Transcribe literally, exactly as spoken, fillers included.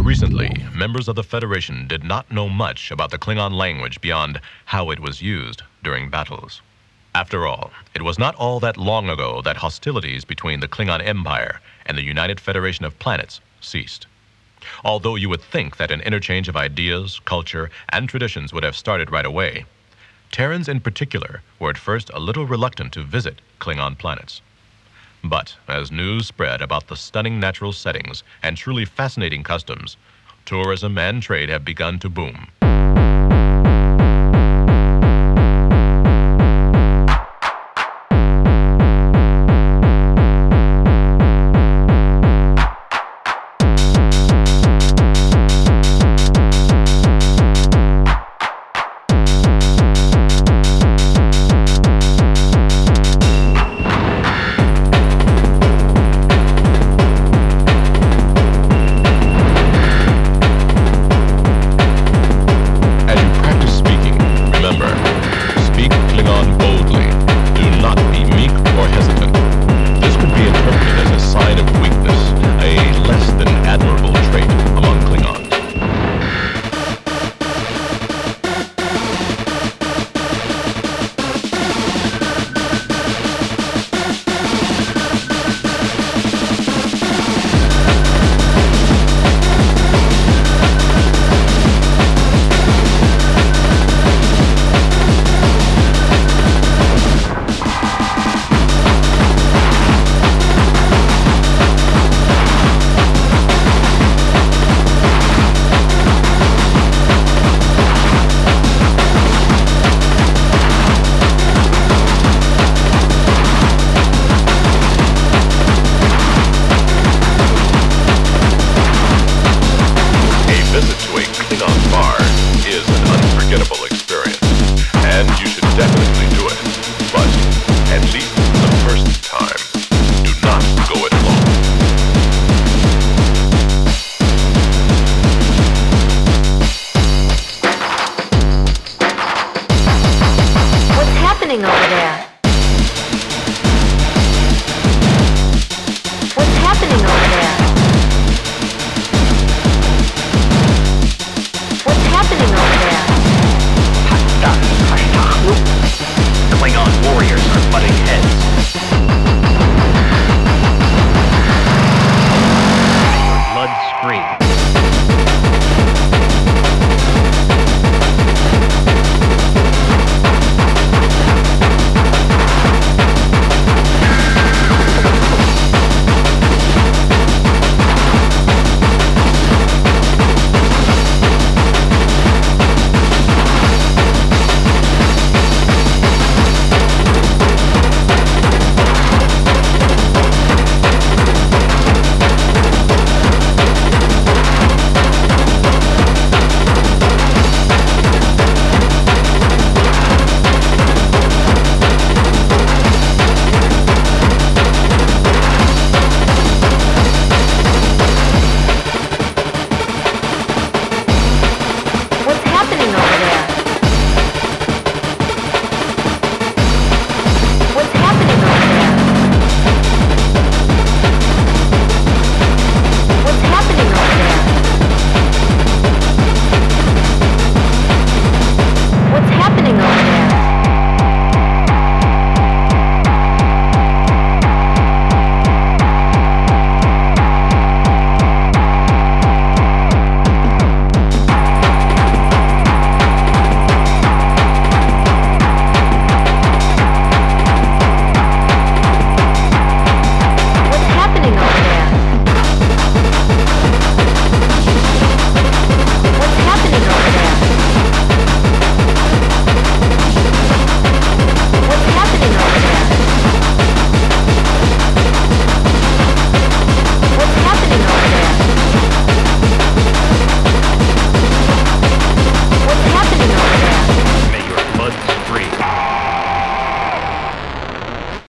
recently, members of the Federation did not know much about the Klingon language beyond how it was used during battles. After all, it was not all that long ago that hostilities between the Klingon Empire and the United Federation of Planets ceased. Although you would think that an interchange of ideas, culture, and traditions would have started right away, Terrans in particular were at first a little reluctant to visit Klingon planets. But as news spread about the stunning natural settings and truly fascinating customs, tourism and trade have begun to boom.